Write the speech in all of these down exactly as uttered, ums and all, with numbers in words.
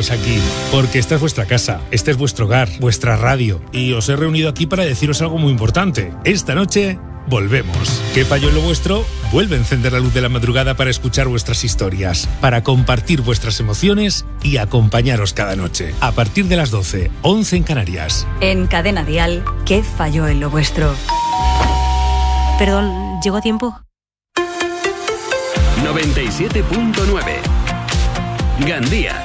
estáis aquí, porque esta es vuestra casa, este es vuestro hogar, vuestra radio, y os he reunido aquí para deciros algo muy importante. Esta noche volvemos. ¿Qué falló en lo vuestro? Vuelve a encender la luz de la madrugada para escuchar vuestras historias, para compartir vuestras emociones y acompañaros cada noche. A partir de las doce, once en Canarias. En Cadena Dial, ¿qué falló en lo vuestro? Perdón, ¿llego a tiempo? noventa y siete punto nueve Gandía.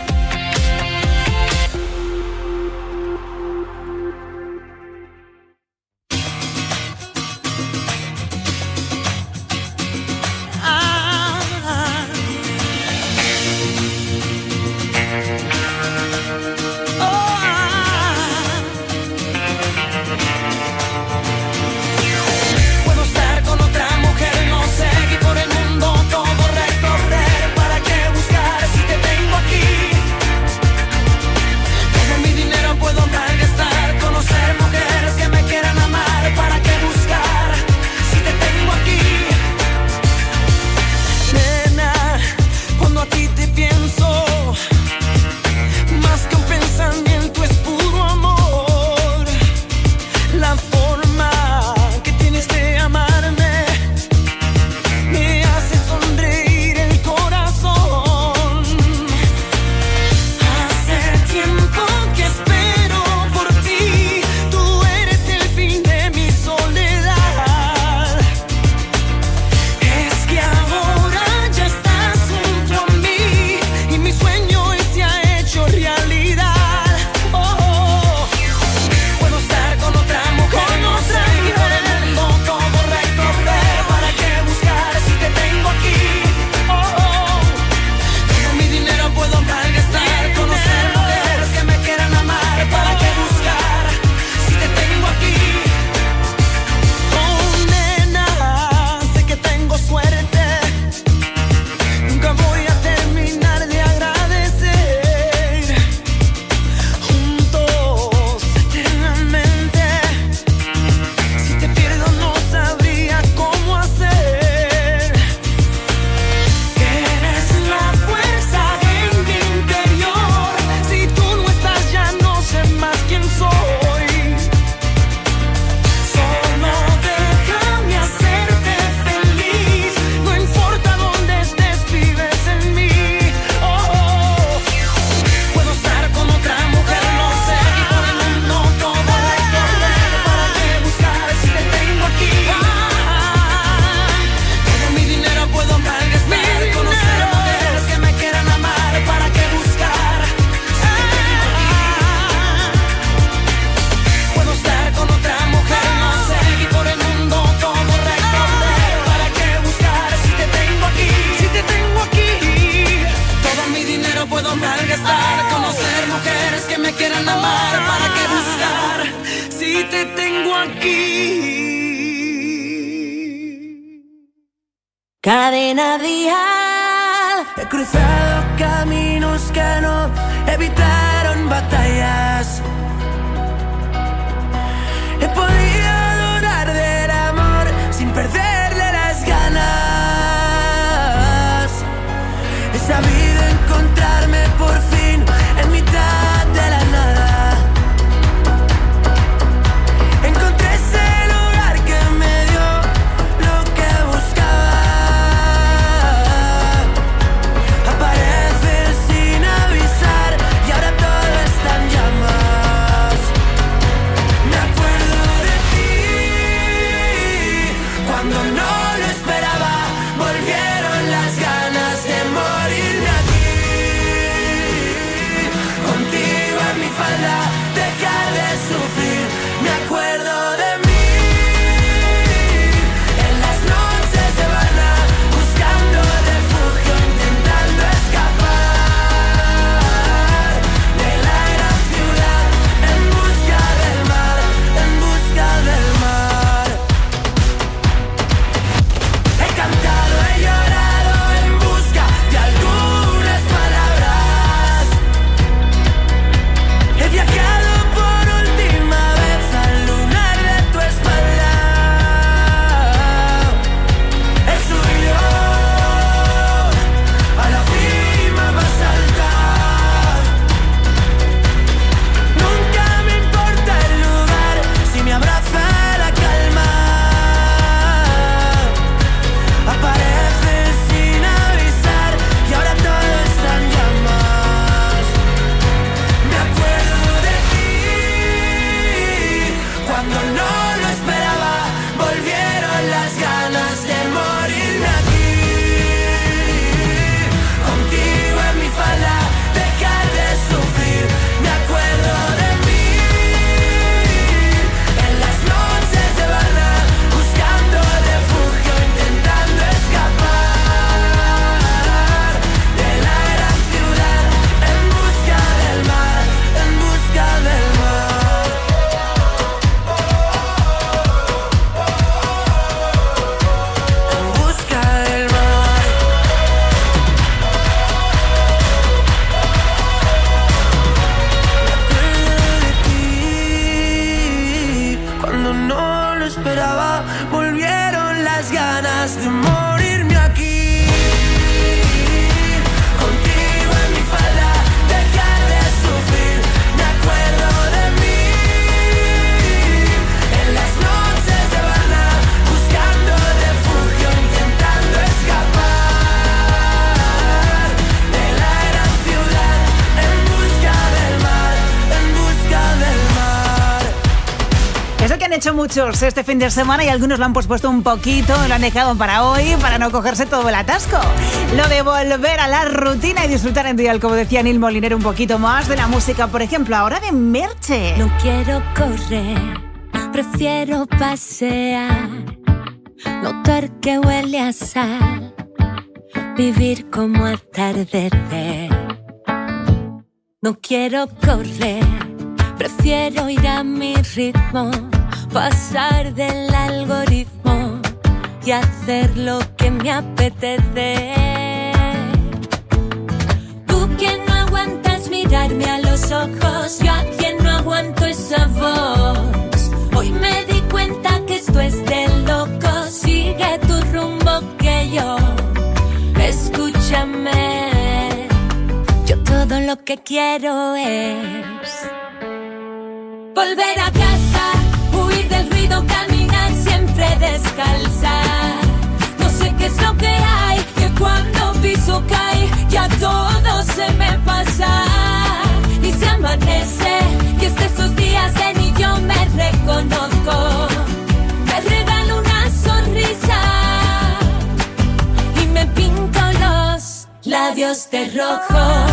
Cadena Dial. He cruzado caminos que no evitaron batallas. He podido dudar del amor sin perderle las ganas. He sabido encontrarme por fin en mitad de la nada. Encontré ese lugar que me dio lo que buscaba. Apareces sin avisar y ahora todo está en llamas. hecho muchos este fin de semana y algunos lo han pospuesto un poquito, lo han dejado para hoy, para no cogerse todo el atasco. Lo de volver a la rutina y disfrutar en Dial, como decía Neil Moliner, un poquito más de la música, por ejemplo, ahora de Merche. No quiero correr, prefiero pasear, notar que huele a sal, vivir como atardecer. No quiero correr, prefiero ir a mi ritmo, pasar del algoritmo y hacer lo que me apetece. Tú que no aguantas mirarme a los ojos, yo a quien no aguanto esa voz. Hoy me di cuenta que esto es de locos, sigue tu rumbo que yo. Escúchame, yo todo lo que quiero es volver a casa, huir del ruido, caminar siempre descalza. No sé qué es lo que hay, que cuando piso cae, ya todo se me pasa. Y se amanece, y es de esos días que ni yo me reconozco. Me regalo una sonrisa y me pinto los labios de rojo.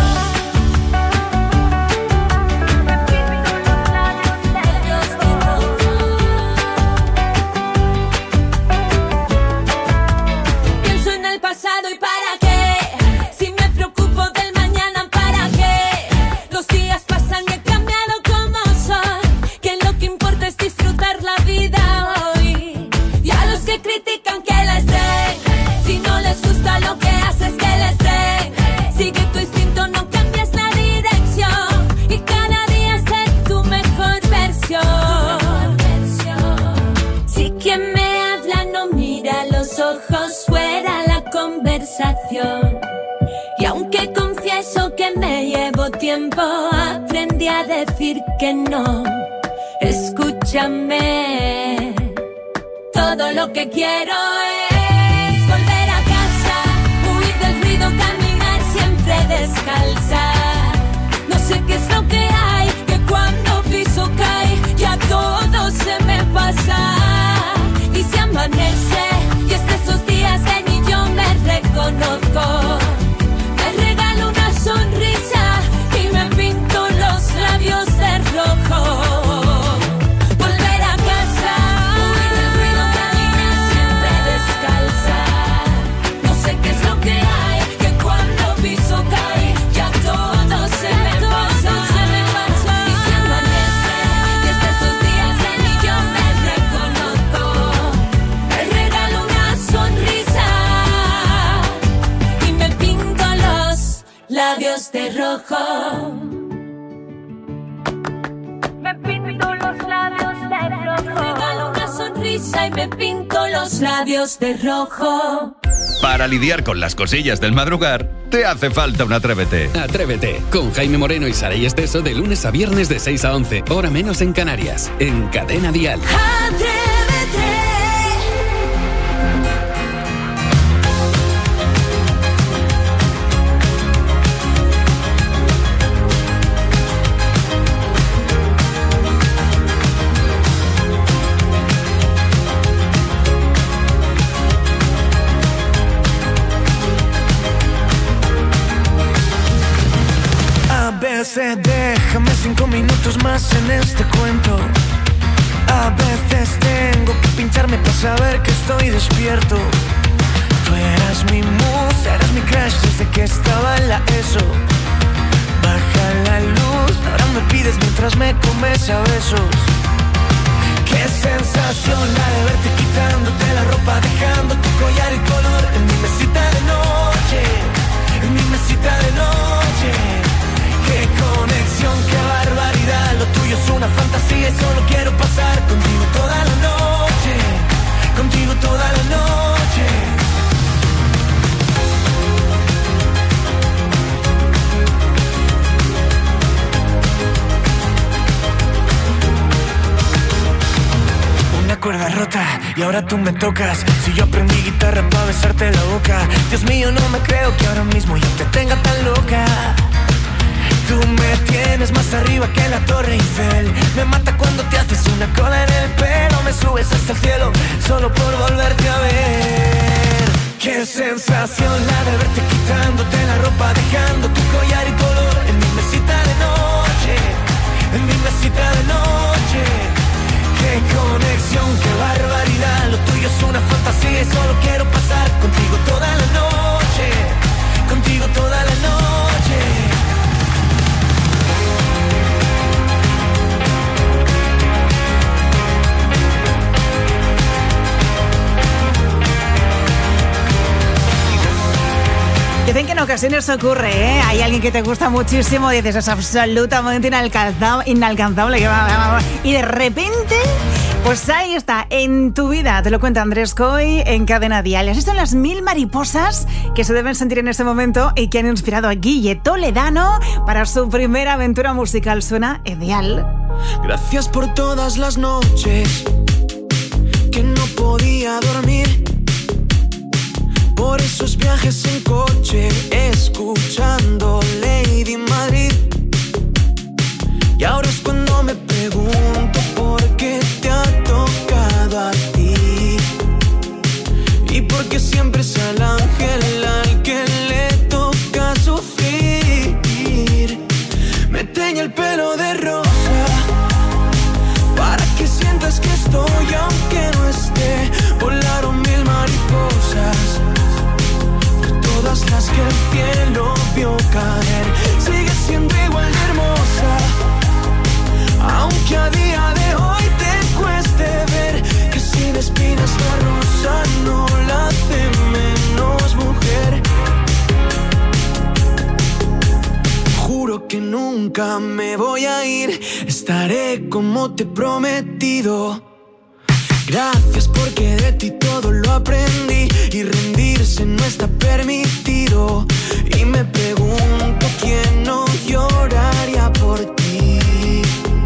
¿Y para qué? Si me preocupo del mañana, ¿para qué? Los días pasan y he cambiado como soy, que lo que importa es disfrutar la vida hoy. Y a los que critican que les den, si no les gusta lo que haces, que les den. Sigue tu instinto, no cambies la dirección, y cada día sé tu mejor versión. Si quien me habla no mira los ojos, fuera la conversación. Y aunque confieso que me llevo tiempo, aprendí a decir que no. Escúchame, todo lo que quiero es volver a casa, huir del ruido, caminar siempre descalza. No sé qué es lo que hay, que cuando piso cae, ya todo se me pasa. Y se amanece, y es de esos días que ni yo me reconozco. Me regalo una sonrisa y me pinto los labios de rojo. Volver a casa, huir del ruido, caminar siempre descalza. No sé qué es lo que hay, que cuando piso cae, ya todo se me pasa. Y se amanece, y es de esos días que ni yo me reconozco. Me regalo una sonrisa y me pinto los labios de rojo. Me pinto los labios de rojo. Me regalo una sonrisa y me pinto los labios de rojo. Para lidiar con las cosillas del madrugar, te hace falta un Atrévete. Atrévete, con Jaime Moreno y Saray Esteso, de lunes a viernes de seis a once, hora menos en Canarias, en Cadena Dial. Déjame cinco minutos más en este cuento. A veces tengo que pincharme para saber que estoy despierto. Tú eras mi musa, eras mi crush desde que estaba en la ESO. Baja la luz, ahora me pides mientras me comes a besos. Qué sensación la de verte quitándote la ropa, dejando tu collar y color en mi mesita de noche, en mi mesita de noche. Qué conexión, qué barbaridad. Lo tuyo es una fantasía y solo quiero pasar contigo toda la noche, contigo toda la noche. Una cuerda rota y ahora tú me tocas. Si yo aprendí guitarra para besarte la boca. Dios mío, no me creo que ahora mismo yo te tenga tan loca. Tú me tienes tienes más arriba que la Torre Eiffel. Me mata cuando te haces una cola en el pelo. Me subes hasta el cielo solo por volverte a ver. Qué sensación la de verte quitándote la ropa, dejando tu collar y color en mi mesita de noche, en mi mesita de noche. Qué conexión, qué barbaridad. Lo tuyo es una fantasía y solo quiero pasar contigo toda la noche, contigo toda la noche. Dicen que en ocasiones ocurre, ¿eh? Hay alguien que te gusta muchísimo, dices, es absolutamente inalcanzable, inalcanzable que va, va, va, y de repente, pues ahí está, en tu vida. Te lo cuenta Andrés Coy en Cadena Dial. Así son las mil mariposas que se deben sentir en este momento y que han inspirado a Guille Toledano para su primera aventura musical. Suena Dial. Gracias por todas las noches que no podía dormir, por esos viajes en coche, escuchando Lady Madrid. Y ahora es cuando me pregunto por qué te ha tocado a ti, y por qué siempre es al ángel al que le toca sufrir. Me teñe el pelo de rosa para que sientas que estoy aunque no esté. Volaron mil mariposas, todas las que el cielo vio caer. Sigue siendo igual de hermosa, aunque a día de hoy te cueste ver que sin espinas la rosa no la hace menos mujer. Juro que nunca me voy a ir, estaré como te he prometido. Gracias porque de ti todo lo aprendí y rendirse no está permitido. Y me pregunto quién no lloraría por ti.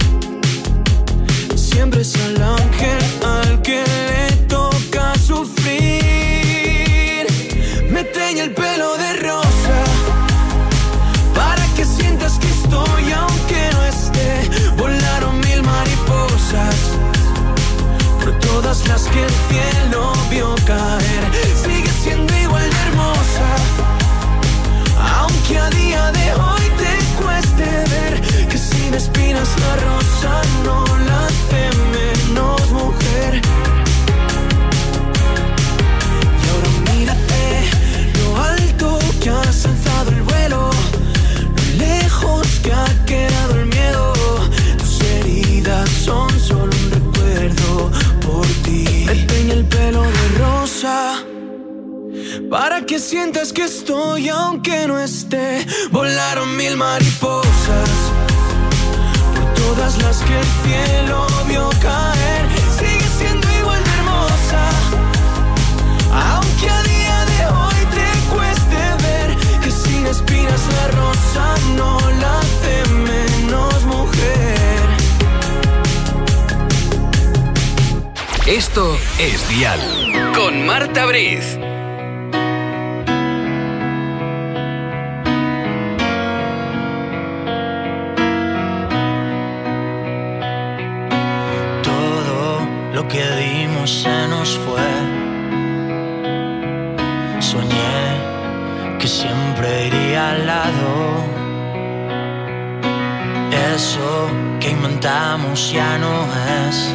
Siempre es al ángel al que le toca sufrir. Me teñe el pelo de rosa para que sientas que estoy aunque no esté. Volaron mil mariposas, todas las que el cielo vio caer. Sigue siendo igual de hermosa, aunque a día de hoy te cueste ver que sin espinas la rosa no la hace menos mujer. Y ahora mírate lo alto que has alzado el vuelo, lo lejos que ha quedado el miedo. Tus heridas son solo un recuerdo por ti. Me teñe el pelo de rosa para que sientas que estoy aunque no esté. Volaron mil mariposas por todas las que el cielo vio caer. Sigue siendo igual de hermosa, aunque a día de hoy te cueste ver que sin espinas la rosa no la hace menos mujer. Esto es Dial con Marta Briz. Todo lo que dimos se nos fue. Soñé que siempre iría al lado. Eso que inventamos ya no es.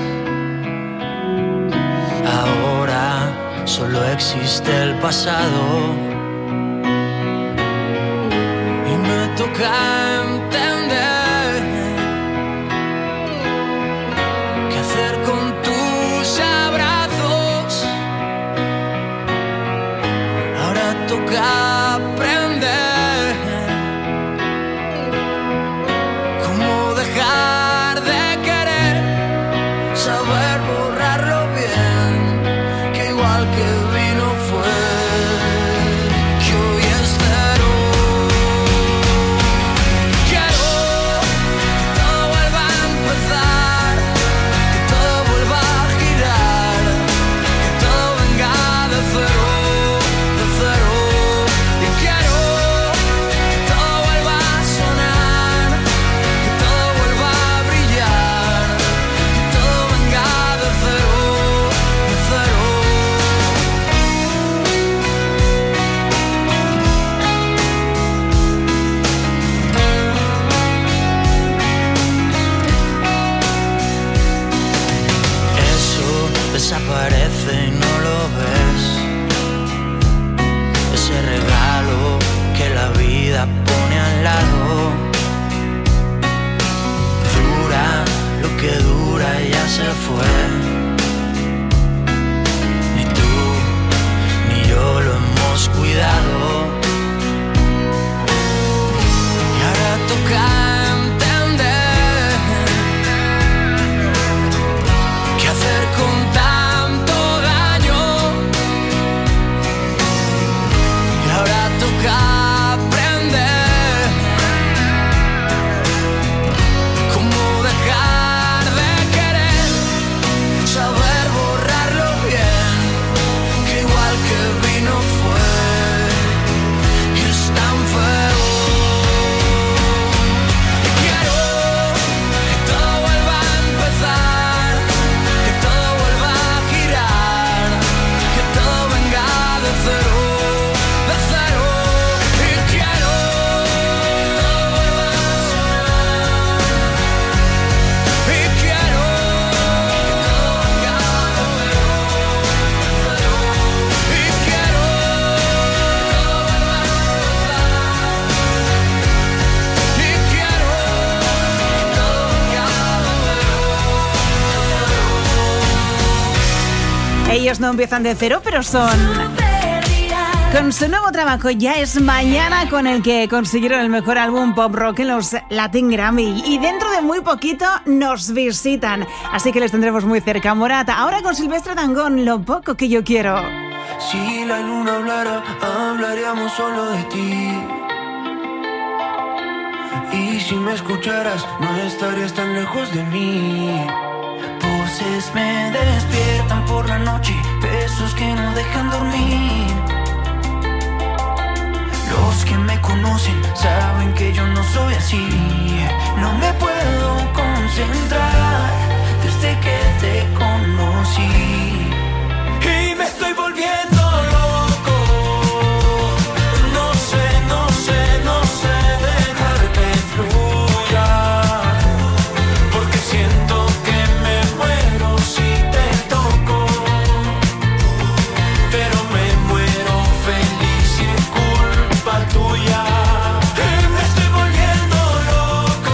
Ahora solo existe el pasado y me toca entender qué hacer con tus abrazos. Ahora toca aprender cómo dejar de querer, saber borrarlo bien, que vino fue, que hoy espero Ellos no empiezan de cero, pero son... Con su nuevo trabajo Ya es Mañana, con el que consiguieron el mejor álbum pop rock en los Latin Grammy. Y dentro de muy poquito nos visitan, así que les tendremos muy cerca. Morat, ahora con Silvestre Dangond, Lo poco que yo quiero. Si la luna hablara, hablaríamos solo de ti. Y si me escucharas, no estarías tan lejos de mí. Voces me despiertan por la noche, besos que no dejan dormir. Los que me conocen saben que yo no soy así. No me puedo concentrar desde que te conocí. Y me estoy volviendo loco. No sé, no sé, no sé dejar que fluya, porque siento que me muero si te toco. Pero me muero feliz y es culpa tuya. Y me estoy volviendo loco.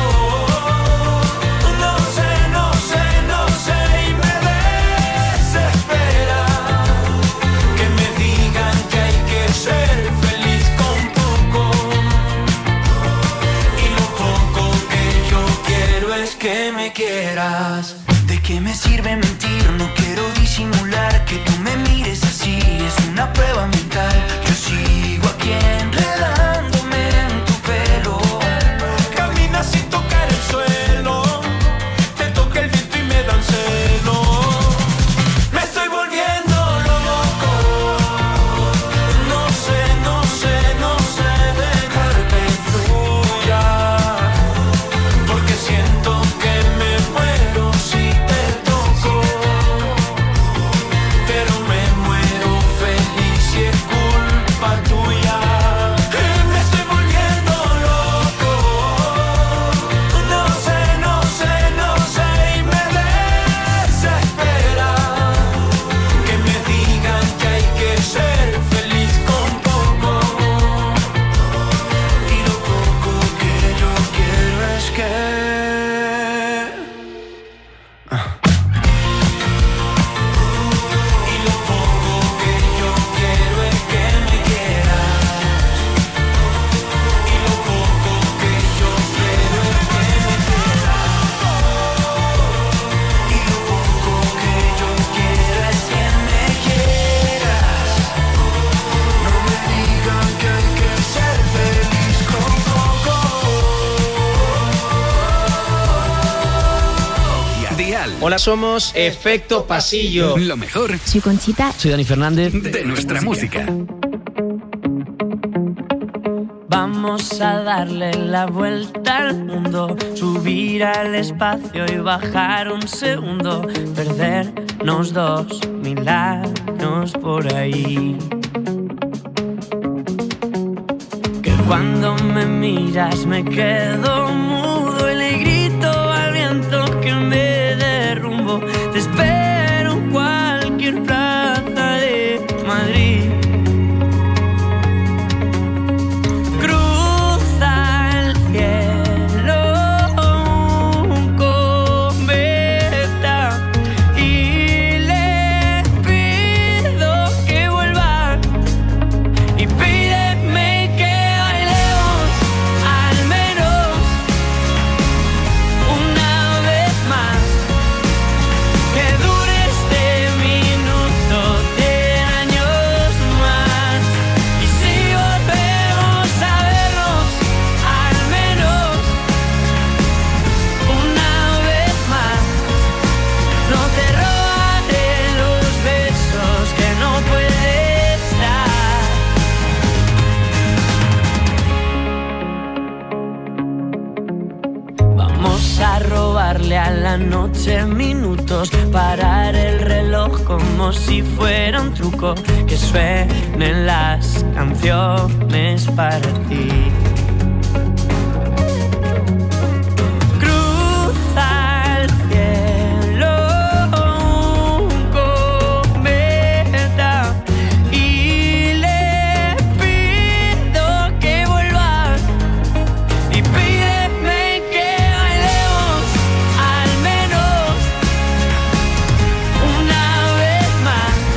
No sé, no sé, no sé, y me desespera que me digan que hay que ser feliz con poco. Y lo poco que yo quiero es que me quieras. ¿De qué me sirve mentir? No quiero disimular que tú me mires así. Es una prueba mental. Yo sigo aquí enredándome en tu pelo. Camina sin tocar el suelo. Te toca el viento y me dan celo. Me estoy volviendo loco. No sé, no sé, no sé dejar que fluya, porque siento que me muero si te toco. Pero me muero feliz y es culpa tuya. Y me estoy volviendo loco. No sé, no sé, no sé, y me desespera que me digan que hay que ser feliz con poco. Y lo poco que yo quiero es que... Y lo poco que yo quiero es que me quieras. Y lo poco que yo quiero es que me quieras. Y lo poco que yo quiero es que me quieras. No me digan que hay que ser feliz con poco. Dial. Hola, somos Efecto Pasillo. Lo mejor Soy Conchita. Soy Dani Fernández. de nuestra música. Vamos a darle la vuelta al mundo, subir al espacio y bajar un segundo, perdernos dos mil años por ahí. Que cuando me miras me quedo mudo y le grito al viento que me derrumbo. Te espero en cualquier plaza de Madrid. Cruza el cielo un cometa y le pido que vuelva y pídeme que bailemos al menos una vez más, que dure este minuto cien años más. Y si volvemos a vernos al menos una vez más, no te robaré los besos que no puedes dar. Vamos a robarle a la noche minutos, parar el reloj como si fuera un truco, que suenen las canciones para ti. Cruza el cielo un cometa y le pido que vuelva y pídeme que bailemos al menos una vez más,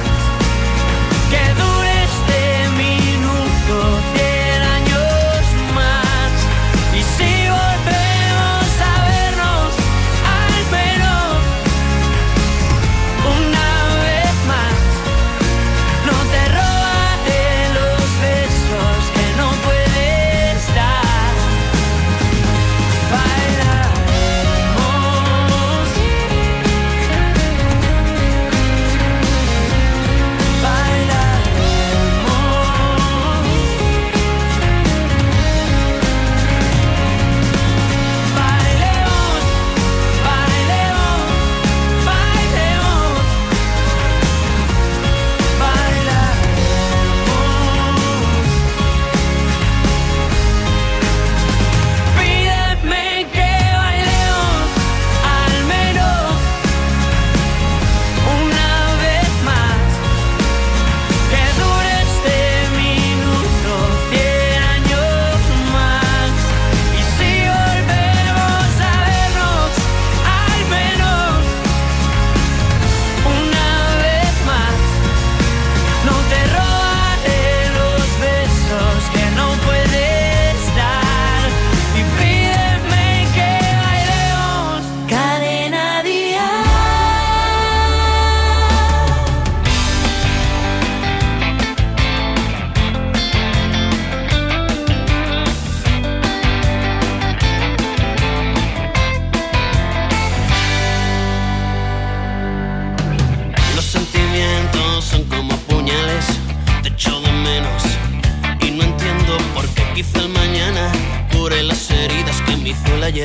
ayer.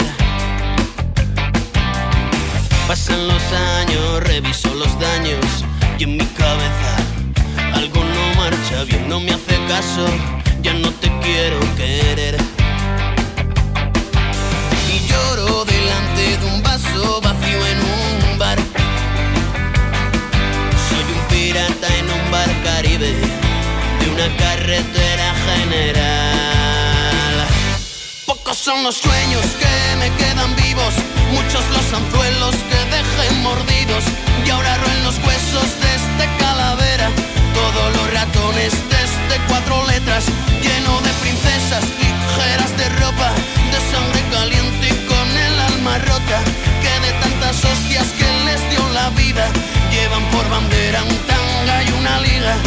Pasan los años, reviso los daños y en mi cabeza algo no marcha bien, no me hace caso, ya no te quiero querer. Y lloro delante de un vaso vacío en un bar. Soy un pirata en un bar Caribe de una carretera general. Pocos son los sueños que me quedan vivos, muchos los anzuelos que dejé mordidos, y ahora roen los huesos de este calavera, todos los ratones de este cuatro letras, lleno de princesas ligeras de ropa, de sangre caliente y con el alma rota, que de tantas hostias que les dio la vida, llevan por bandera un tanga y una liga.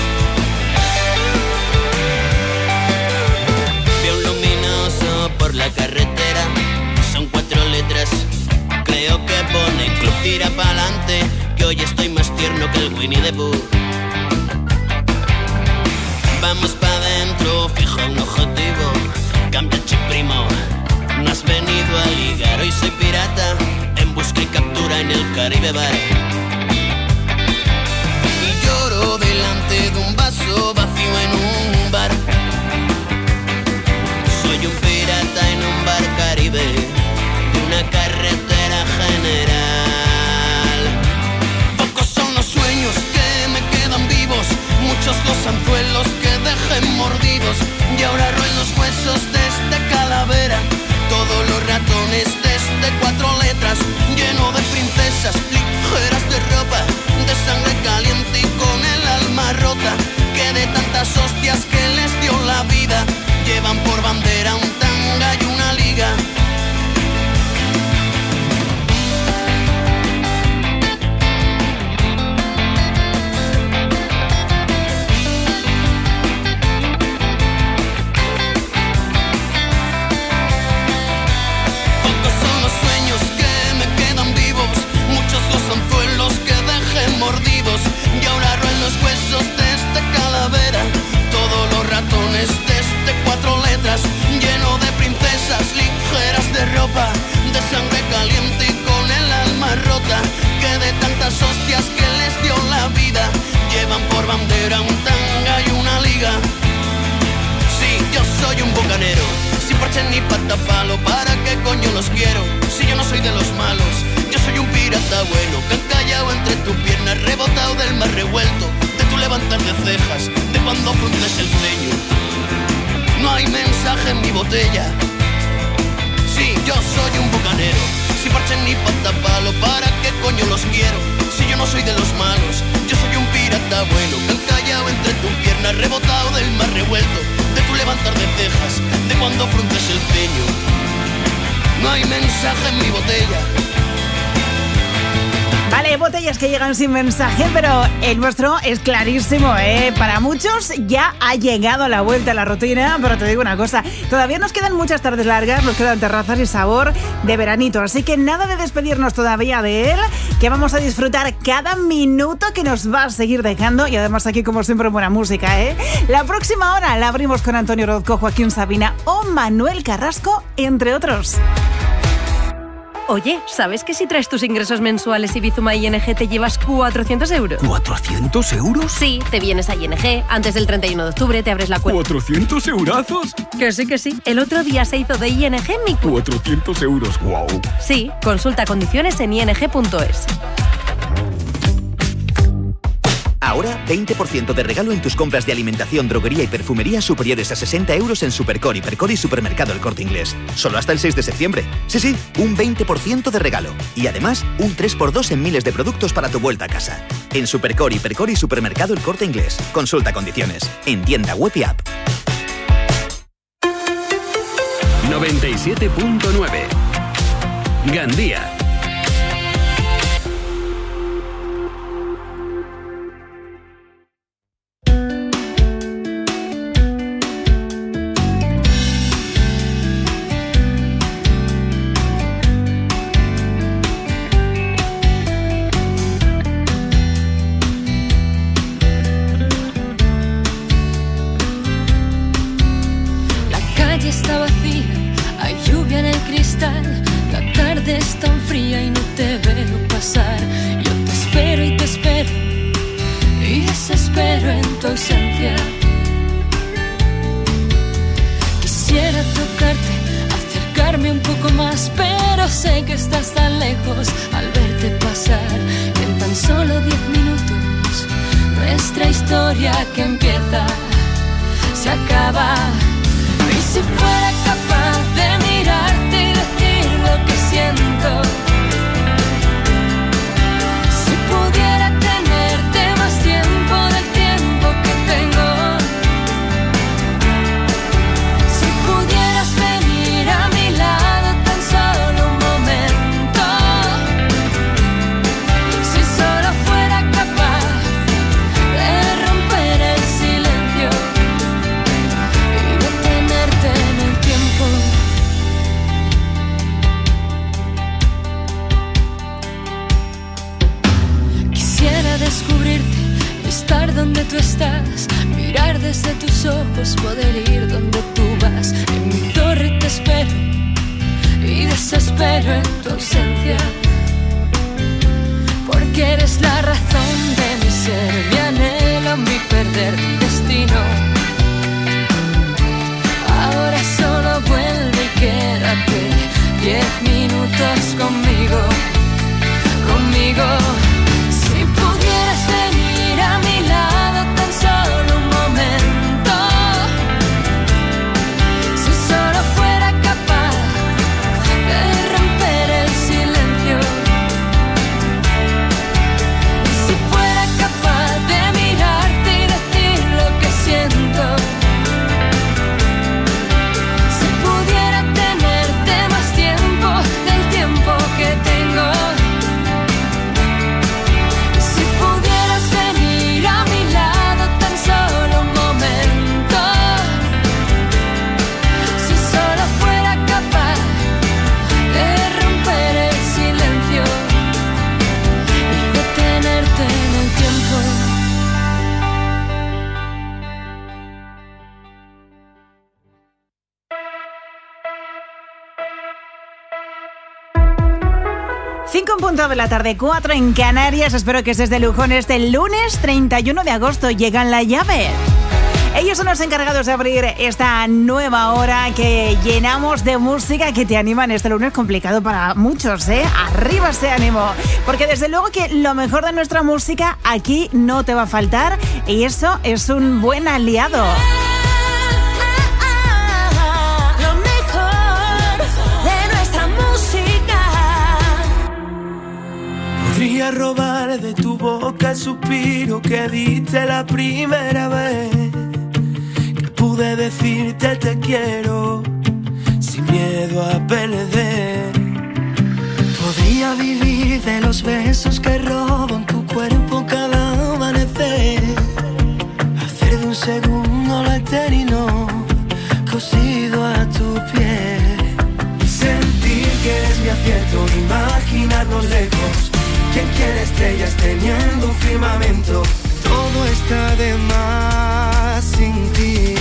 Veo un luminoso por la carretera, son cuatro letras, creo que pone Club Tira Pa'lante, que hoy estoy más tierno que el Winnie the Pooh. Vamos pa' dentro, fija un objetivo, cambia el chip primo, no has venido a ligar, hoy soy pirata, en busca y captura en el Caribe Bar. Y lloro delante de un vaso vacío en un bar. Soy un pirata en un bar Caribe de una carretera general. Pocos son los sueños que me quedan vivos, muchos los anzuelos que dejé mordidos, y ahora roen los huesos de este calavera, todos los ratones de este cuatro letras, lleno de princesas ligeras de ropa, de sangre caliente y con el alma rota, que de tantas hostias que les dio la vida, llevan por bandera un tanga y una liga. Pocos son los sueños que me quedan vivos, muchos los anzuelos que dejé mordidos, y ahora roen los huesos de este calavera, todos los ratones de este cuatro letras, lleno de princesas ligeras de ropa, de sangre caliente y con el alma rota, que de tantas hostias que les dio la vida, llevan por bandera un tanga y una liga. Sí, yo soy un bucanero, sin parche ni patapalo, ¿para qué coño los quiero? Si yo no soy de los malos, yo soy un pirata bueno, que encallado entre tus piernas, rebotado del mar revuelto, de tu levantar de cejas, de cuando frunces el ceño. No hay mensaje en mi botella. Sí, yo soy un bucanero, sin parche ni patapalo, ¿para qué coño los quiero? Si yo no soy de los malos, yo soy un pirata bueno, que encallado entre tus piernas, rebotado del mar revuelto, de tu levantar de cejas, de cuando frunces el ceño. No hay mensaje en mi botella. Vale, botellas que llegan sin mensaje, pero el vuestro es clarísimo, ¿eh? Para muchos ya ha llegado la vuelta a la rutina, pero te digo una cosa, todavía nos quedan muchas tardes largas, nos quedan terrazas y sabor de veranito, así que nada de despedirnos todavía de él, que vamos a disfrutar cada minuto que nos va a seguir dejando, y además aquí como siempre buena música, ¿eh? La próxima hora la abrimos con Antonio Orozco, Joaquín Sabina o Manuel Carrasco, entre otros. Oye, ¿sabes que si traes tus ingresos mensuales y Bizuma I N G te llevas cuatrocientos euros? ¿cuatrocientos euros? Sí, te vienes a I N G, antes del treinta y uno de octubre te abres la cuenta. ¿cuatrocientos eurazos? Que sí, que sí. El otro día se hizo de I N G mi cuenta. cuatrocientos euros, wow. Sí, consulta condiciones en i n g punto es. Ahora, veinte por ciento de regalo en tus compras de alimentación, droguería y perfumería superiores a sesenta euros en Supercore, Hipercore y Supermercado El Corte Inglés. Solo hasta el seis de septiembre. Sí, sí, un veinte por ciento de regalo. Y además, un tres por dos en miles de productos para tu vuelta a casa. En Supercore, Hipercore y Supermercado El Corte Inglés. Consulta condiciones. En tienda web y app. noventa y siete punto nueve Gandía. Está vacía, hay lluvia en el cristal, eres tan fría y no te veo pasar. Yo te espero y te espero y desespero en tu ausencia. Quisiera tocarte, acercarme un poco más, pero sé que estás tan lejos al verte pasar. Que en tan solo diez minutos nuestra historia que empieza se acaba. Y si fuera capaz de mirarte y decir lo que siento, si pudiera tenerte más tiempo del tiempo que tengo, si pudieras venir a mi lado tan solo un momento, si solo fuera capaz de romper el silencio y detenerte en el tiempo. Quisiera descubrirte, estar donde tú estás, mirar desde tus ojos, poder ir donde tú vas. En mi torre te espero y desespero en tu ausencia, porque eres la razón de mi ser, mi anhelo, mi perder, mi destino. Ahora solo vuelve y quédate diez minutos conmigo, conmigo. Si pudieras venir a mi lado tan solo un momento, si solo fuera capaz de romper el silencio, si fuera capaz de mirarte y decir lo que siento, si pudiera tenerte más tiempo del tiempo que tengo, si pudieras venir a mi lado tan solo un momento, si solo fuera capaz de romper el silencio y detenerte en el tiempo. cinco en punto de la tarde, cuatro en Canarias. Espero que estés de lujón este lunes treinta y uno de agosto. Llegan La Llave. Ellos son los encargados de abrir esta nueva hora que llenamos de música que te animan este lunes complicado para muchos, ¿eh? Arriba ese ánimo. Porque desde luego que lo mejor de nuestra música aquí no te va a faltar y eso es un buen aliado. Lo mejor de nuestra música. Podría robar de tu boca el suspiro que diste la primera vez que pude decirte te quiero sin miedo a perder. Podría vivir de los besos que roban tu cuerpo cada amanecer, hacer de un segundo lo eterno cosido a tu piel, sentir que eres mi acierto, imaginarnos lejos. ¿Quién quiere estrellas teniendo un firmamento? Todo está de más sin ti.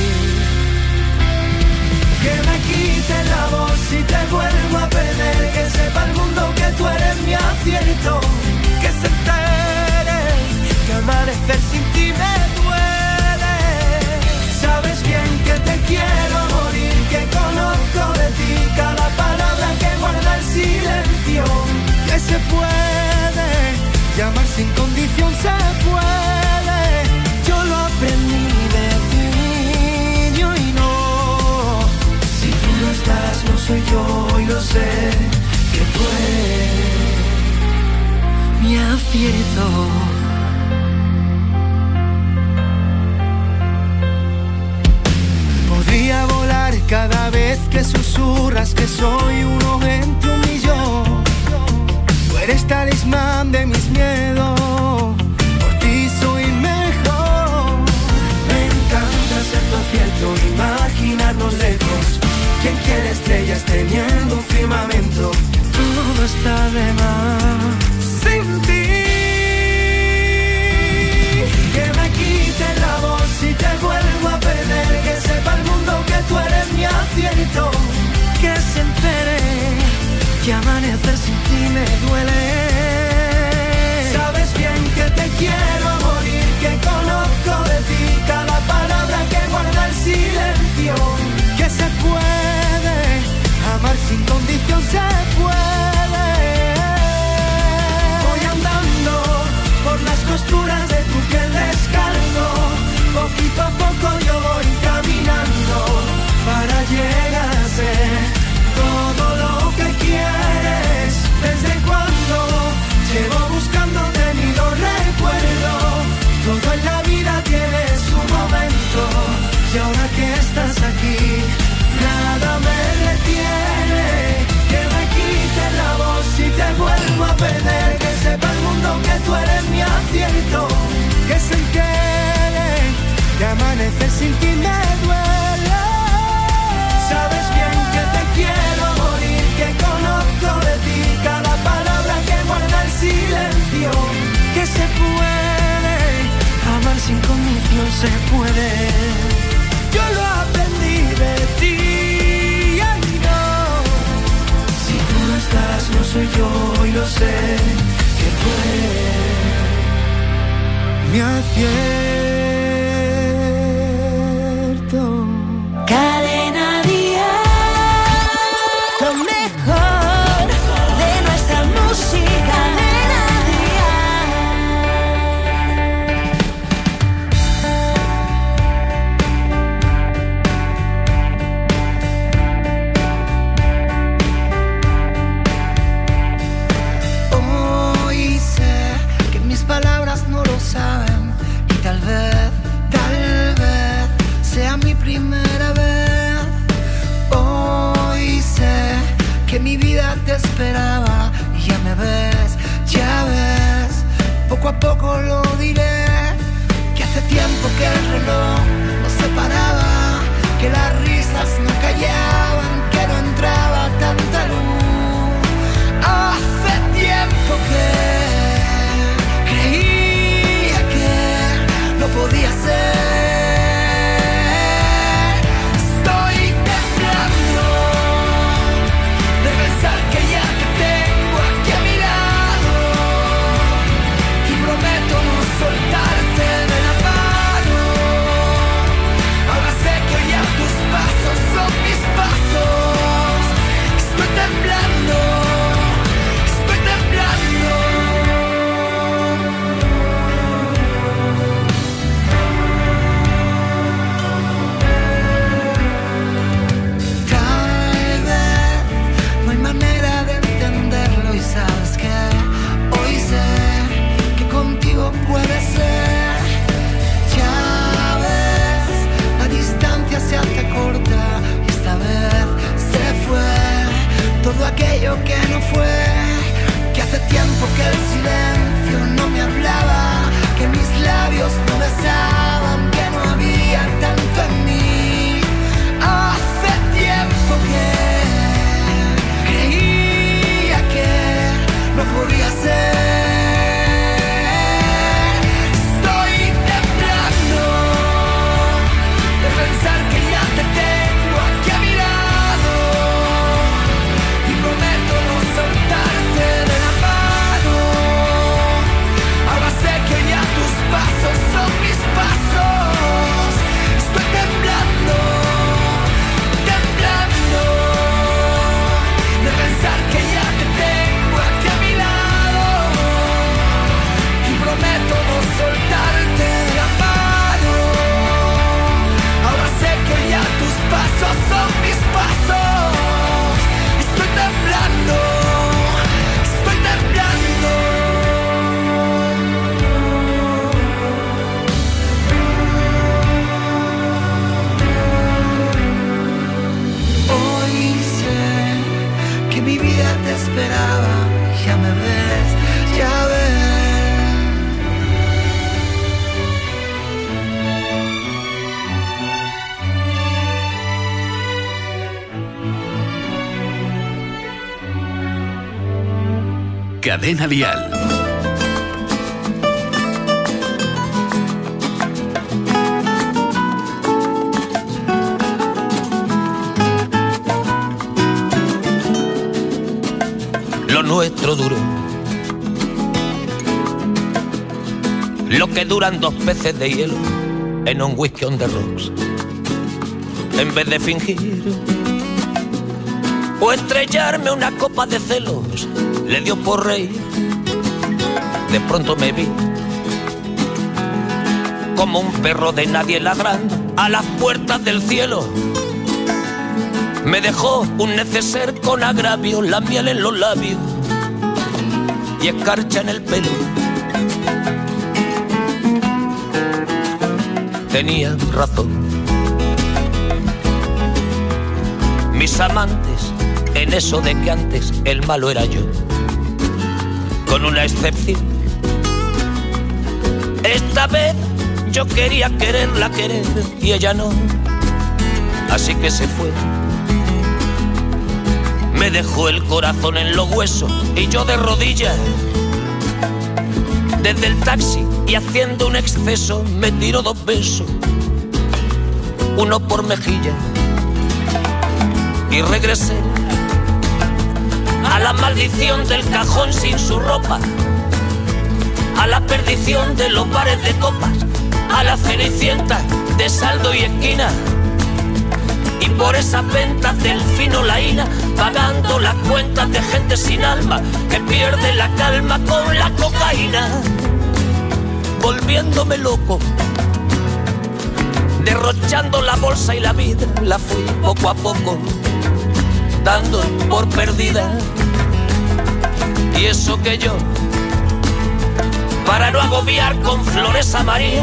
Que me quite la voz si te vuelvo a perder, que sepa el mundo que tú eres mi acierto, que se entere que amanecer sin ti me duele. Sabes bien que te quiero morir, que conozco de ti cada palabra que guarda el silencio, que se puede llamar sin condición, se puede. Yo lo aprendí de ti, yo y no. Si tú no estás, no soy yo y lo sé, que tú eres mi acierto. Podría volar cada vez que susurras que soy uno entre un millón. Tú eres talismán de mis miedos, por ti soy mejor. Me encanta ser tu acierto, imaginarnos lejos. ¿Quién quiere estrellas teniendo un firmamento? Todo está de más sin ti. Que me quite la voz si te vuelvo a perder, que sepa el mundo que tú eres mi acierto, que se entere que amar amanecer sin ti me duele. Sabes bien que te quiero a morir, que conozco de ti cada palabra que guarda el silencio. Que se puede amar sin condición, se puede. Voy andando por las costuras de tu piel descalzo. Poquito a poco yo voy caminando para llegar a ser todo lo que quieres. ¿Desde cuando llevo buscándote ni lo recuerdo? Todo en la vida tiene su momento y ahora que estás aquí nada me retiene. Que me quite la voz y te vuelvo a perder. Que sepa el mundo que tú eres mi acierto. Que se entere que amanecer sin ti me duele. Sabes bien que te quiero morir, que conozco de ti cada palabra que guarda el silencio. Que se puede amar sin condición, se puede. Yo lo aprendí de ti. Ay, no. Si tú no estás, no soy yo y lo sé. Que tú eres mi acierto. Cadena Dial, lo mejor de nuestra música. Cadena Dial. Hoy sé que mis palabras no lo saben y tal vez, tal vez sea mi primera vez. Hoy sé que mi vida te esperaba y ya me ves, ya ves. Poco a poco lo diré, que hace tiempo que el reloj no se paraba, que las risas no callaban, que no entraba tanta luz. Hace tiempo que creía que no podía ser. Soltarte de la mano. Ahora sé que hoy a tus pasos son mis pasos. Estoy temblando, estoy temblando. Tal vez no hay manera de entenderlo y sabes que hoy sé contigo puede ser. Ya ves, la distancia se hace corta y esta vez se fue todo aquello que no fue. Que hace tiempo que el silencio no me hablaba, que mis labios no besaban, que no había tanto en mí. Hace tiempo que creía que no podía ser. Pensar que ya te tengo aquí a mi lado y prometo no soltarte de la mano. Ahora sé que ya tus pasos son mis pasos. Estoy temblando, temblando de pensar que ya te tengo aquí a mi lado y prometo no soltarte de la mano. Ya tus pasos son mis pasos. Estoy temblando, estoy temblando. Hoy sé que mi vida te esperaba. Ya me ves, ya ves. Cadena Dial. lo nuestro duró lo que duran dos peces de hielo en un whisky on the rocks. En vez de fingir o estrellarme una copa de celos, le dio por reír. De pronto me vi como un perro de nadie ladrando a las puertas del cielo. Me dejó un neceser con agravio, la miel en los labios y escarcha en el pelo. Tenía razón. Mis amantes en eso de que antes el malo era yo, con una excepción. Esta vez yo quería quererla querer y ella no, así que se fue. Me dejó el corazón en los huesos y yo de rodillas. Desde el taxi y haciendo un exceso me tiró dos besos, uno por mejilla, y regresé a la maldición del cajón sin su ropa, a la perdición de los bares de copas, a la cenicienta de saldo y esquina, y por esas ventas del fino laína, pagando las cuentas de gente sin alma que pierde la calma con la cocaína, volviéndome loco, derrochando la bolsa y la vida, la fui poco a poco dando por perdida. Y eso que yo, para no agobiar con flores a María,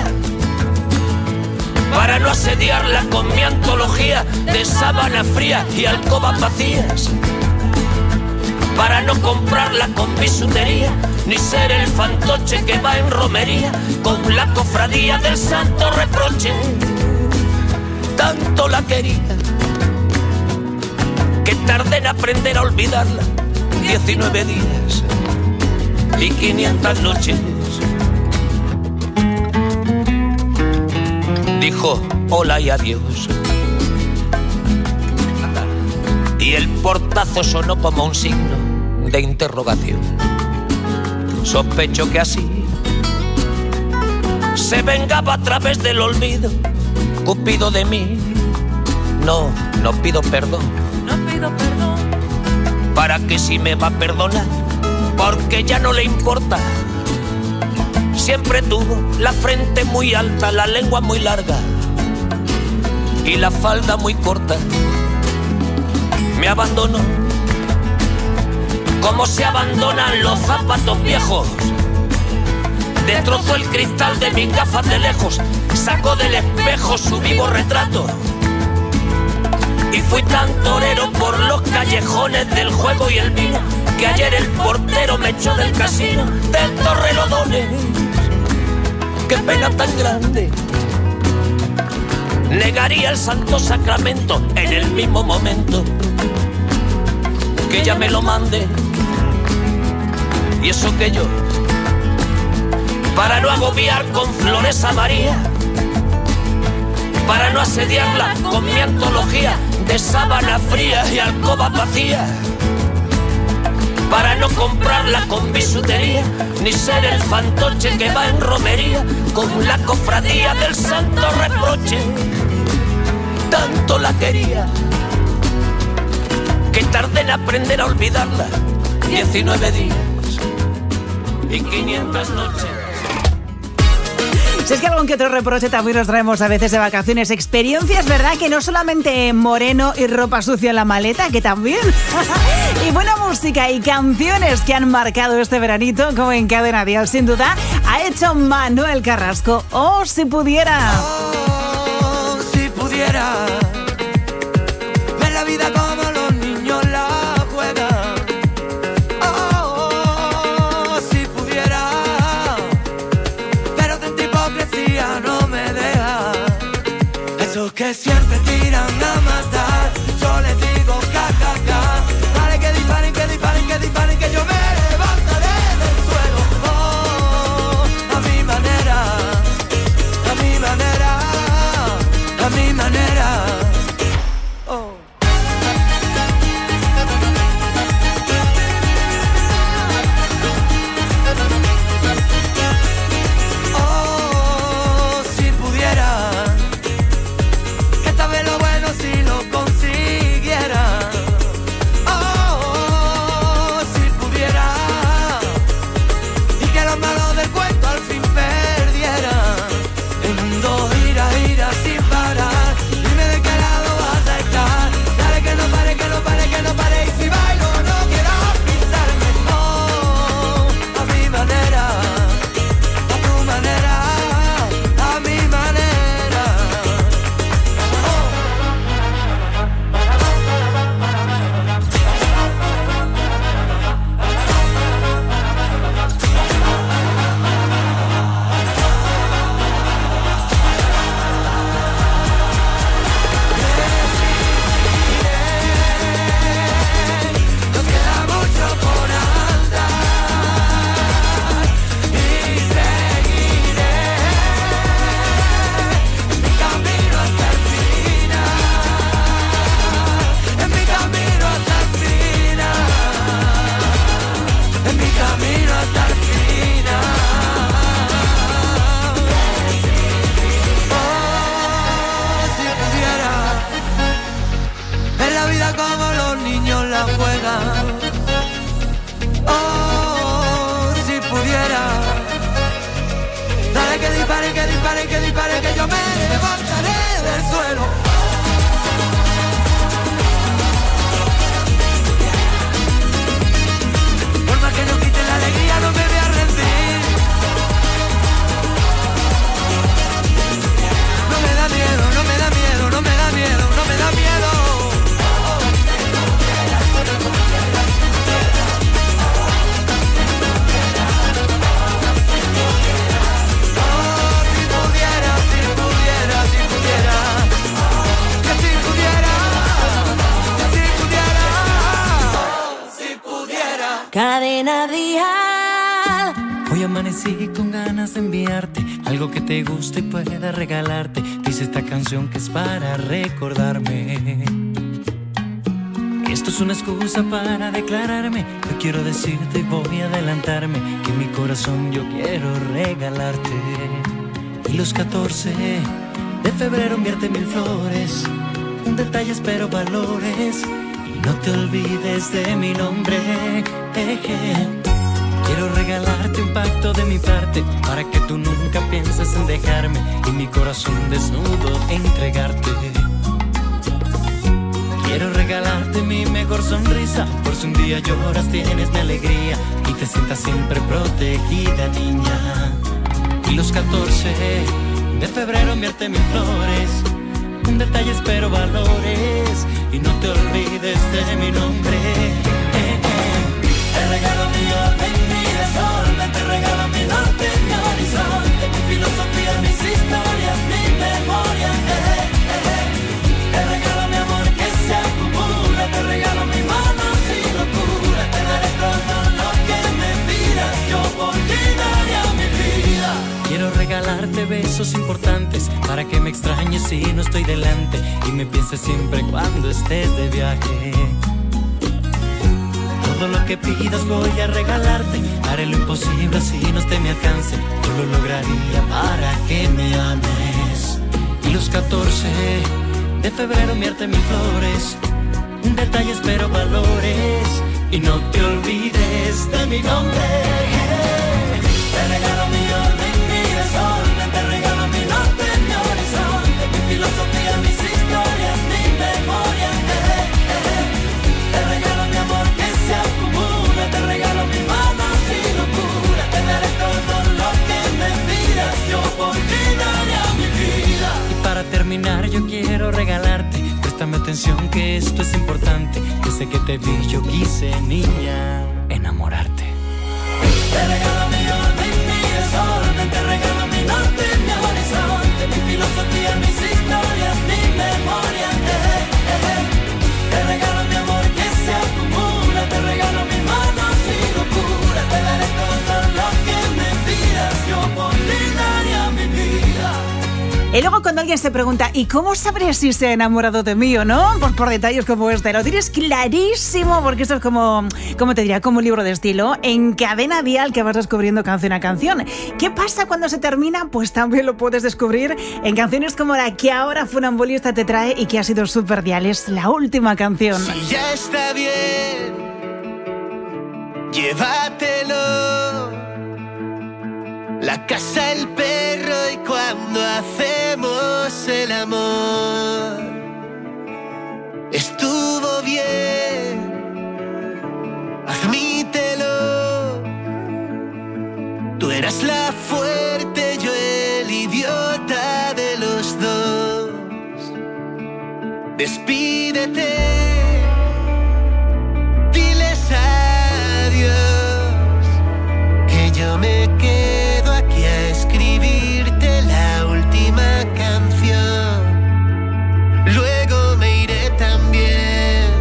para no asediarla con mi antología de sábana fría y alcobas vacías, para no comprarla con bisutería, ni ser el fantoche que va en romería con la cofradía del santo reproche. Tanto la quería que tardé en aprender a olvidarla, diecinueve días y quinientas noches. Dijo hola y adiós, y el portazo sonó como un signo de interrogación. Sospecho que así se vengaba a través del olvido Cupido de mí. No, no pido perdón, no pido perdón, para que si me va a perdonar, porque ya no le importa. Siempre tuvo la frente muy alta, la lengua muy larga y la falda muy corta. Me abandonó como se abandonan los zapatos viejos. Destrozó el cristal de mis gafas de lejos, sacó del espejo su vivo retrato. Y fui tan torero por los callejones del juego y el vino, que ayer el portero me echó del casino del Torrelodones. Qué pena tan grande, negaría el santo sacramento en el mismo momento que ella me lo mande. Y eso que yo, para no agobiar con flores a María, para no asediarla con mi antología de sábana fría y alcoba vacía, para no comprarla con bisutería, ni ser el fantoche que va en romería con la cofradía del santo reproche. Tanto la quería que tardé en aprender a olvidarla, diecinueve días y quinientas noches. Si es que algún que otro reproche también nos traemos a veces de vacaciones, experiencias, ¿verdad? Que no solamente moreno y ropa sucia en la maleta, que también. Y buena música y canciones que han marcado este veranito, como en Cadena Dial, sin duda, ha hecho Manuel Carrasco. Oh, si pudiera. Oh, si pudiera ver la vida como los niños la juegan. Oh, si pudiera, pero tanta hipocresía no me deja. Esos que siempre tiran a matar, yo les digo ca, ca, ca. Dale que disparen, que disparen, que disparen, que yo me levantaré del suelo. Oh, a mi manera, a mi manera, a mi manera. Oh. camino hasta el final. Oh, si pudiera, en la vida como los niños la juegan. Oh, si pudiera, dale que dispare, que dispare, que dispare, que yo me levantaré del suelo. Por más que nos quiten la alegría, no me voy a rendir. No me da miedo, no me da miedo, no me da miedo, no me da miedo. Cadena Dial. Hoy amanecí con ganas de enviarte algo que te guste y pueda regalarte. Dice esta canción que es para recordarme. Esto es una excusa para declararme. Yo quiero decirte y voy a adelantarme que mi corazón yo quiero regalarte. Y los catorce de febrero enviarte mil flores, un detalle espero valores. No te olvides de mi nombre. Eje. Quiero regalarte un pacto de mi parte para que tú nunca pienses en dejarme y mi corazón desnudo entregarte. Quiero regalarte mi mejor sonrisa, por si un día lloras tienes mi alegría y te sientas siempre protegida, niña. Y los catorce de febrero enviarte mil flores, un detalle espero valores y no te olvides de mi nombre. Eh, eh. Te regalo mi orden, mi desorden, te regalo mi norte, mi horizonte, mi filosofía, mis historias, mi memoria. Eh, eh, eh. Te regalo mi amor que se acumula, te regalo mi mano y locura. Te daré todo lo que me pidas, yo por ti daría mi vida. Quiero regalarte besos importantes para que me extrañes si no estoy delante y me pienses siempre cuando estés de viaje. Todo lo que pidas voy a regalarte, haré lo imposible si no esté a mi alcance, yo lo lograría para que me ames. Y los catorce de febrero enviarte mil flores, un detalle espero valores y no te olvides de mi nombre. Te regalo mi orden, mi desorden, te regalo mi norte, mi horizonte, mi filosofía, mis historias, mi memoria. Eh, eh, eh. Te regalo mi amor que se acumula, te regalo mi mano y locura. Te daré todo lo que me pidas, yo por ti daría mi vida. Y para terminar yo quiero regalarte, préstame atención que esto es importante. Desde que te vi yo quise, niña, enamorarte. Te regalo mi orden, mi desorden, te regalo mi norte, mi horizonte, mi filosofía, mis historias, mi memoria. Eh, eh, eh. Te regalo mi amor que se acumula, te regalo mi mano y locura. Te daré todo lo que me pidas, yo por ti daría mi vida. Y luego cuando alguien se pregunta ¿y cómo sabré si se ha enamorado de mí o no? Pues por detalles como este, lo tienes clarísimo, porque esto es como, ¿cómo te diría? Como un libro de estilo en Cadena Dial que vas descubriendo canción a canción. ¿Qué pasa cuando se termina? Pues también lo puedes descubrir en canciones como la que ahora Funambulista te trae y que ha sido súper dial. Es la última canción. Si ya está bien, llévatelo. La casa, el perro y cuando hacemos el amor. Estuvo bien, admítelo. Tú eras la fuerte, yo el idiota de los dos. Despídete, diles adiós, que yo me quedo aquí a escribirte la última canción. Luego me iré también.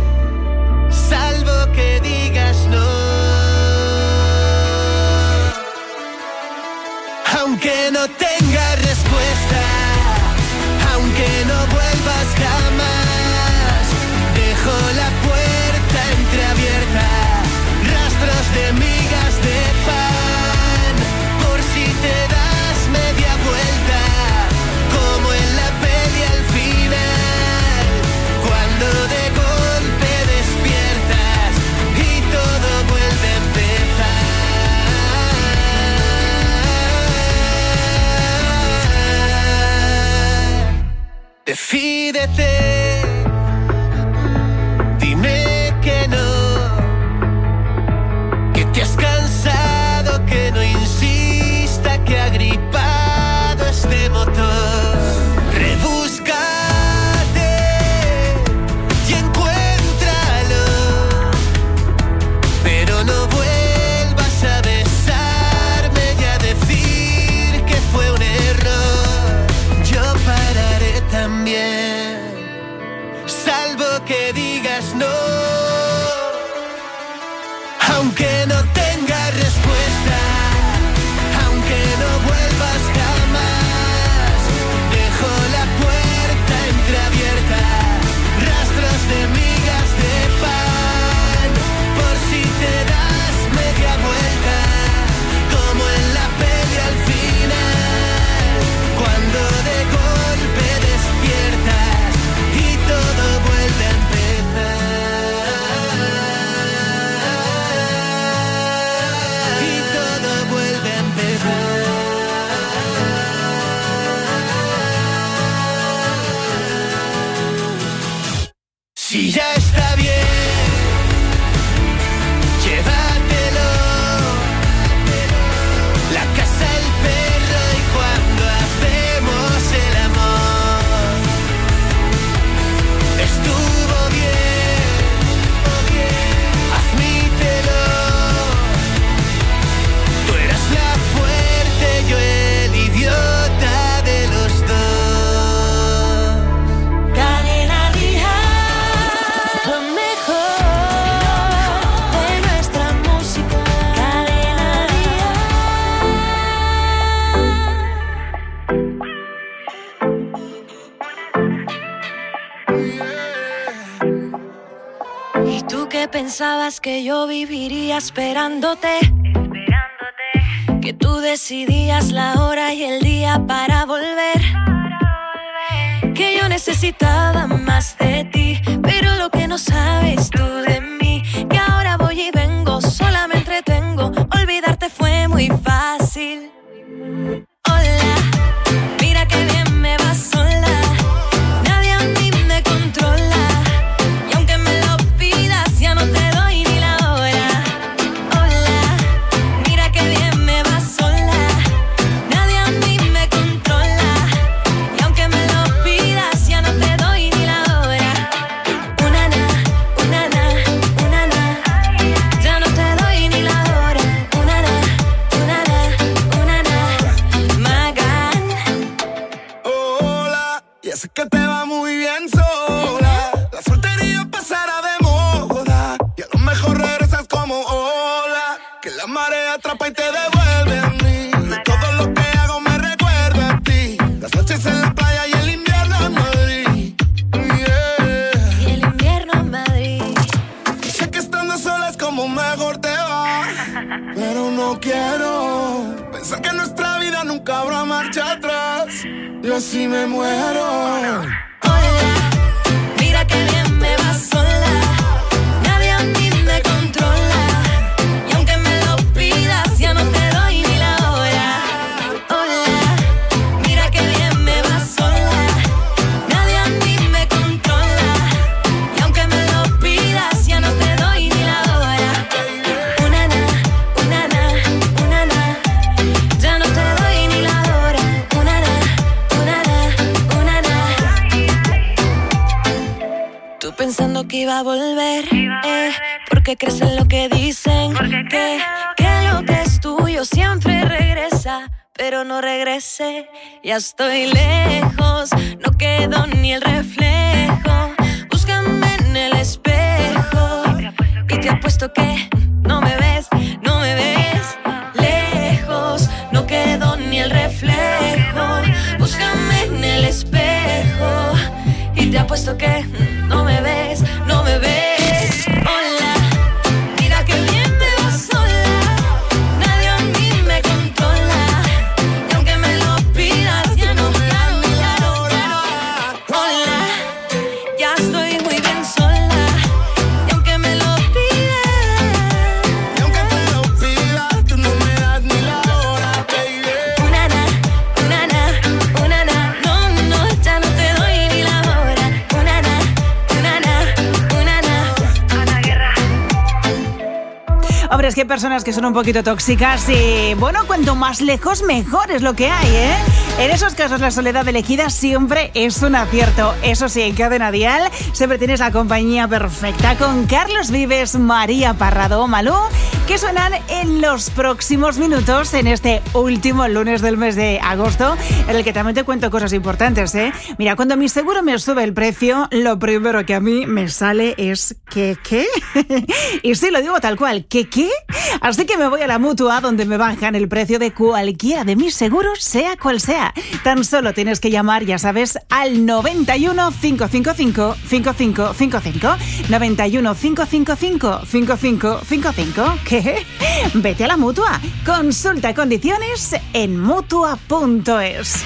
pensabas que yo viviría esperándote, que tú decidías la hora y el día para volver, que yo necesitaba más de ti, pero lo que no sabes tú de mí, que ahora voy y vengo, sola me entretengo, olvidarte fue muy fácil. Hola, mira que bien me va sola, nadie a mí me controla, y aunque me lo pidas ya no te doy ni la hora. Hola, mira que bien me va sola, nadie a mí me controla, y aunque me lo pidas ya no te doy ni la hora. Una na, una na, una na, ya no te doy ni la hora. Una na, una na, una na, Magan. Hola, ya sé que te va muy bien sola, la soltería pasará de moda, y a lo mejor regresas como ola, que la marea atrapa y te devuelve a mí, y todo lo que hago me recuerda a ti, las noches en la playa y el invierno en Madrid, yeah. Y el invierno en Madrid. Y sé que estando sola es como mejor te va, pero no quiero pensar que en nuestra vida nunca habrá marcha atrás, y así me muero. Mira que bien me va sola, nadie a mí me controla, y aunque me lo pidas ya no te doy ni la hora. Hola, mira que bien me va sola, nadie a mí me controla, y aunque me lo pidas ya no te doy ni la hora. Una na, una na, una na, ya no te doy ni la hora. Una na, una na, una na. Tú pensando que iba a volver, eh, porque crees en lo que dicen, que, que lo que es tuyo siempre regresa, pero no regresé, ya estoy lejos, no quedó ni el reflejo, búscame en el espejo, y te apuesto que no me ves, no me ves, lejos, no quedó ni el reflejo, búscame en el espejo, y te apuesto que no me ves, no me ves. Hola, mira que bien me va sola, nadie a mí me controla, y aunque me lo pidas ya no te doy ni la hora. Hola, ya estoy muy bien sola, y aunque me lo pidas, Y aunque te lo pidas, tú no me das ni la hora, baby. una na, una na, una na, no, no, ya no te doy ni la hora. Una na, una na, una na, Ana Guerra. Hombre, es que hay personas que son un poquito tóxicas y, bueno, cuanto más lejos mejor es lo que hay, ¿eh? En esos casos la soledad elegida siempre es un acierto. Eso sí, en Cadena Dial siempre tienes la compañía perfecta con Carlos Vives, María Parrado, Malú, que suenan en los próximos minutos en este último lunes del mes de agosto, en el que también te cuento cosas importantes, ¿eh? Mira, cuando mi seguro me sube el precio, lo primero que a mí me sale es ¿qué? ¿Qué? Y sí, lo digo tal cual, ¿qué? ¿Qué? Así que me voy a la Mutua, donde me bajan el precio de cualquiera de mis seguros, sea cual sea. Tan solo tienes que llamar, ya sabes, al noventa y uno, cinco cinco cinco, cinco cinco cinco cinco, noventa y uno, cinco cinco cinco, cinco cinco cinco cinco. ¿Qué? Vete a la Mutua. Consulta condiciones en mutua punto es.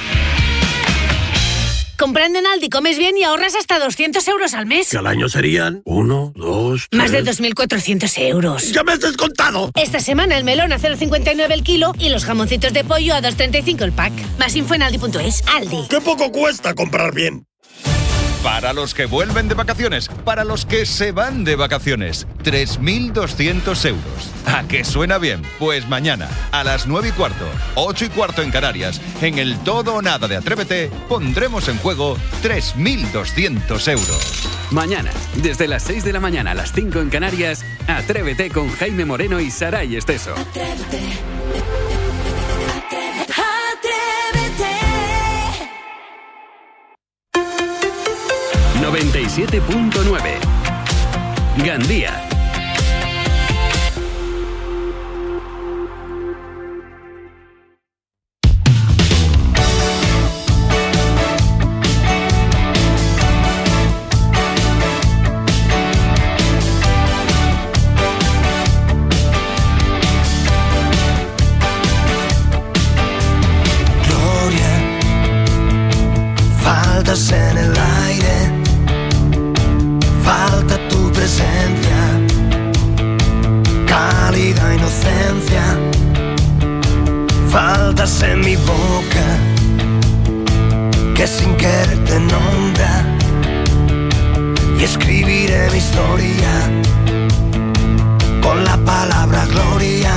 Comprando en Aldi comes bien y ahorras hasta doscientos euros al mes. Que al año serían uno, dos, tres... Más de dos mil cuatrocientos euros. ¡Ya me has descontado! Esta semana el melón a cero coma cincuenta y nueve el kilo y los jamoncitos de pollo a dos coma treinta y cinco el pack. Más info en aldi punto es. Aldi. ¡Qué poco cuesta comprar bien! Para los que vuelven de vacaciones, para los que se van de vacaciones, tres mil doscientos euros. ¿A qué suena bien? Pues mañana, a las nueve y cuarto, ocho y cuarto en Canarias, en el Todo o Nada de Atrévete, pondremos en juego tres mil doscientos euros. Mañana, desde las seis de la mañana a las cinco en Canarias, Atrévete con Jaime Moreno y Saray Esteso. Atrévete. noventa y siete punto nueve Gandía. Faltas en el aire, falta tu presencia, cálida inocencia. Faltas en mi boca, que sin querer te nombra. Y escribiré mi historia con la palabra gloria.